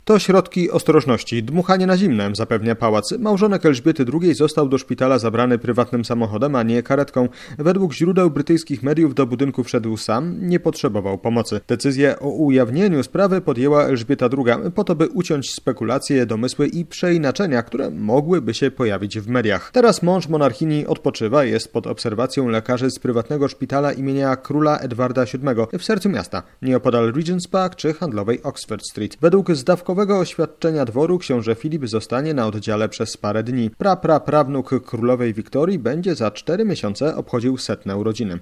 To środki ostrożności, dmuchanie na zimne, zapewnia pałac. Małżonek Elżbiety II został do szpitala zabrany prywatnym samochodem, a nie karetką. Według źródeł brytyjskich mediów do budynku wszedł sam, nie potrzebował pomocy. Decyzję o ujawnieniu sprawy podjęła Elżbieta II po to, by uciąć spekulacje, domysły i przeinaczenia, które mogłyby się pojawić w mediach. Teraz mąż monarchini odpoczywa, jest pod obserwacją lekarzy z prywatnego szpitala imienia króla Edwarda VII w sercu miasta, nieopodal Regent's Park czy handlowej Oxford Street. Według zdawkowego oświadczenia dworu książę Filip zostanie na oddziale przez parę dni. Prawnuk królowej Wiktorii będzie za 4 miesiące obchodził 100. urodziny.